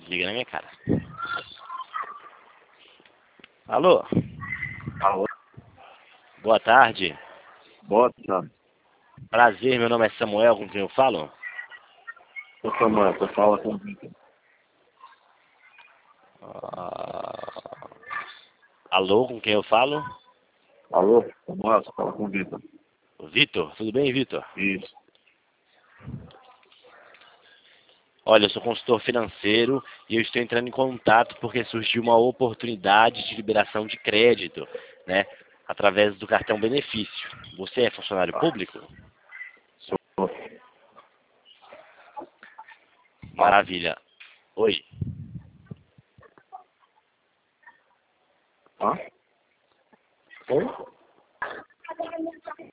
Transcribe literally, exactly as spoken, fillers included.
Liga na minha cara. Alô? Alô? Boa tarde. Boa tarde. Prazer, meu nome é Samuel, com quem eu falo? Ô Samuel, você fala com o Vitor. Ah, Alô, com quem eu falo? Alô? Samuel, você fala com o Vitor. Vitor, tudo bem, Vitor? Isso. Olha, eu sou consultor financeiro e eu estou entrando em contato porque surgiu uma oportunidade de liberação de crédito, né? Através do cartão benefício. Você é funcionário Ah, público? sou. Maravilha. Oi. Hã? Oi?